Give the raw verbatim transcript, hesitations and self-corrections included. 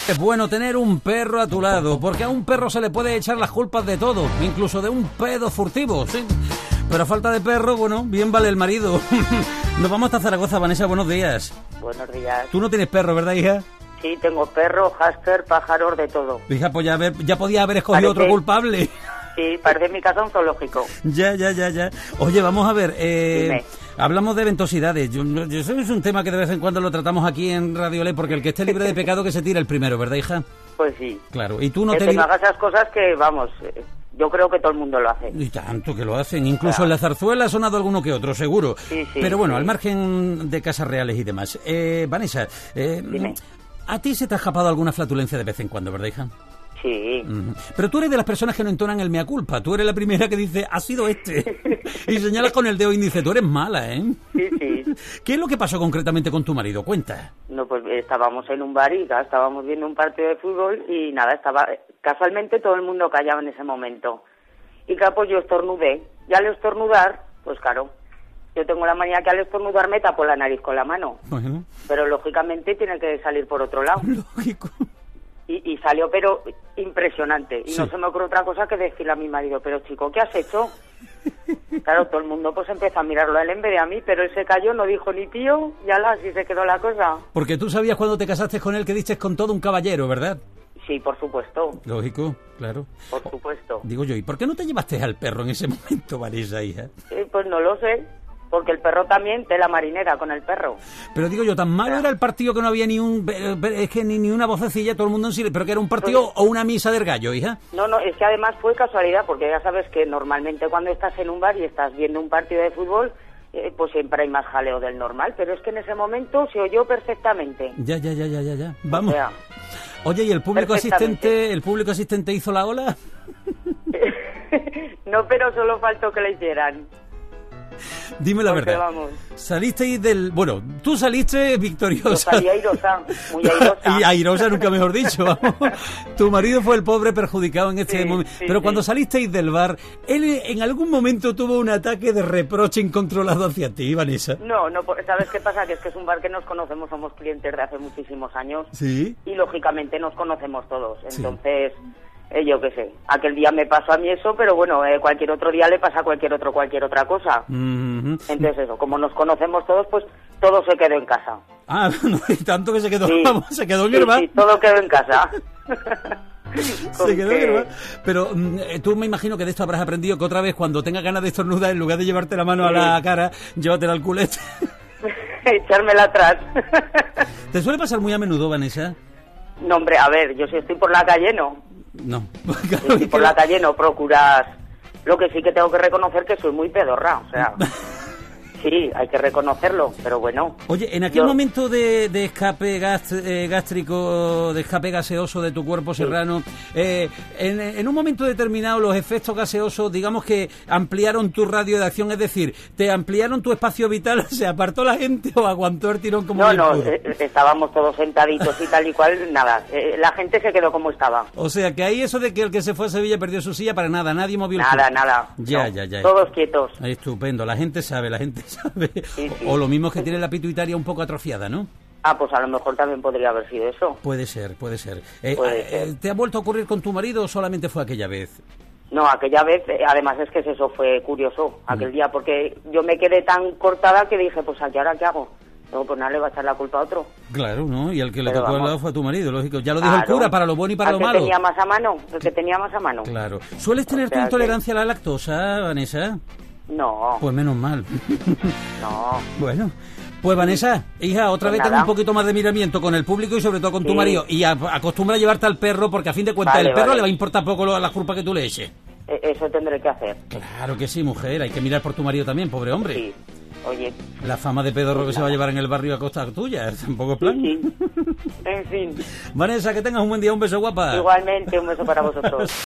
Es bueno tener un perro a tu lado, porque a un perro se le puede echar las culpas de todo, incluso de un pedo furtivo, ¿sí? Pero a falta de perro, bueno, bien vale el marido. Nos vamos hasta Zaragoza. Vanessa, buenos días. Buenos días. Tú no tienes perro, ¿verdad, hija? Sí, tengo perro, hámster, pájaros, de todo. Hija, pues ya, haber, ya podía haber escogido Parece... otro culpable. Sí, parece en mi casa un zoológico. Ya, ya, ya, ya. Oye, vamos a ver, eh, Dime. hablamos de ventosidades. Yo, yo, eso es un tema que de vez en cuando lo tratamos aquí en Radio Ley, porque el que esté libre de pecado que se tire el primero, ¿verdad, hija? Pues sí. Claro, y tú no que te... te digo... no hagas esas cosas que, vamos, yo creo que todo el mundo lo hace. Y tanto que lo hacen, incluso Claro. en la zarzuela ha sonado alguno que otro, seguro. Sí, sí, Pero bueno, sí. al margen de casas reales y demás. Eh, Vanessa, eh, Dime. ¿a ti se te ha escapado alguna flatulencia de vez en cuando, verdad, hija? Sí. Mm. Pero tú eres de las personas que no entonan el mea culpa. Tú eres la primera que dice, ha sido este. Y señalas con el dedo índice, tú eres mala, ¿eh? Sí, sí. ¿Qué es lo que pasó concretamente con tu marido? Cuenta. No, pues estábamos en un bar y claro, estábamos viendo un partido de fútbol y nada, estaba casualmente todo el mundo callado en ese momento. Y claro, pues yo estornudé. Y al estornudar, pues claro, yo tengo la manía que al estornudar me tapo la nariz con la mano. Bueno, Pero lógicamente tiene que salir por otro lado. lógico. Y, y salió, pero impresionante. Y Sí. no se me ocurre otra cosa que decirle a mi marido, pero chico, ¿qué has hecho? Claro, todo el mundo pues empezó a mirarlo a él en vez de a mí, pero él se cayó, no dijo ni tío, y ala, así se quedó la cosa. Porque tú sabías cuando te casaste con él que diste con todo un caballero, ¿verdad? Sí, por supuesto, Lógico, claro. por supuesto. Digo yo, ¿y por qué no te llevaste al perro en ese momento, Vanessa, hija? Eh, pues no lo sé, porque el perro también, tela marinera con el perro. Pero digo yo, tan malo era el partido que no había ni un... eh, Es que ni, ni una vocecilla, todo el mundo en silencio. ¿Pero que era un partido o una misa del gallo, hija? No, no, es que además fue casualidad, porque ya sabes que normalmente cuando estás en un bar y estás viendo un partido de fútbol, eh, pues siempre hay más jaleo del normal, pero es que en ese momento se oyó perfectamente. Ya, ya, ya, ya, ya, ya. Vamos. O sea, Oye, ¿y el público perfectamente. asistente el público asistente hizo la ola? no, pero solo faltó que la hicieran. Dime la Porque, verdad. vamos, Salisteis del... Bueno, tú saliste yo victoriosa. salí airosa, muy airosa. Y airosa nunca mejor dicho, vamos. Tu marido fue el pobre perjudicado en este Sí, momento. sí, Pero sí. cuando salisteis del bar, él en algún momento tuvo un ataque de reproche incontrolado hacia ti, Vanessa. No, no, pues, ¿sabes qué pasa? Que es que es un bar que nos conocemos, somos clientes de hace muchísimos años Sí. y lógicamente nos conocemos todos. Sí. Entonces, eh, yo qué sé, aquel día me pasó a mí eso, pero bueno, eh, cualquier otro día le pasa a cualquier otro cualquier otra cosa. Mhm. Entonces eso, como nos conocemos todos, pues todo se quedó en casa. Ah, no, y tanto que se quedó, Sí. vamos, se quedó en Sí, el bar. sí, todo quedó en casa. Con Se quedó que- en el bar. Pero mm, eh, tú me imagino que de esto habrás aprendido que otra vez cuando tengas ganas de estornudar, en lugar de llevarte la mano a la cara, llévatela al culete. Echármela atrás. ¿Te suele pasar muy a menudo, Vanessa? No, hombre, a ver, yo si estoy por la calle, no. No. Si estoy por la calle, no procuras. Lo que sí que tengo que reconocer que soy muy pedorra, o sea. Sí, hay que reconocerlo, pero bueno. Oye, en aquel Yo- momento de, de escape gas- eh, gástrico, de escape gaseoso de tu cuerpo serrano, eh, en, en un momento determinado los efectos gaseosos, digamos que ampliaron tu radio de acción, es decir, te ampliaron tu espacio vital, ¿se apartó la gente o aguantó el tirón como No, bien no, pudo? eh, estábamos todos sentaditos y tal y cual, nada. eh, la gente se quedó como estaba. O sea, que ahí eso de que el que se fue a Sevilla perdió su silla, para nada, nadie movió el Nada, culo. nada. Ya, no, ya, ya. Todos quietos. Ahí, estupendo, la gente sabe, la gente sabe. Sí, sí. O lo mismo que tiene la pituitaria un poco atrofiada, ¿no? Ah, pues a lo mejor también podría haber sido eso. Puede ser, puede ser. Eh, Puede eh, ser. ¿Te ha vuelto a ocurrir con tu marido o solamente fue aquella vez? No, aquella vez, eh, además es que eso fue curioso, aquel día, porque yo me quedé tan cortada que dije, pues ¿y ahora qué hago? Luego, pues nada, le va a echar la culpa a otro. Claro, ¿no? Y el que le Pero tocó al vamos. lado fue a tu marido, lógico. Ya lo dijo el Claro. cura, para lo bueno y para Al lo que malo. tenía más a mano, el que tenía más a mano. Claro. ¿Sueles tener O tu sea intolerancia a la lactosa, Vanessa? No, Pues menos mal. no. Bueno. Pues Vanessa, hija, otra Pues vez ten nada. un poquito más de miramiento con el público y sobre todo con tu Sí. marido. Y a- acostumbra a llevarte al perro porque a fin de cuentas Vale, el perro vale. le va a importar poco lo- la culpa que tú le eches. E- Eso tendré que hacer. Claro que sí, mujer. Hay que mirar por tu marido también, pobre hombre. Sí. Oye, La fama de pedorro que se va a llevar en el barrio a costa tuya. Tampoco es plan. sí. En fin, Vanessa, que tengas un buen día. Un beso, guapa. igualmente un beso para vosotros.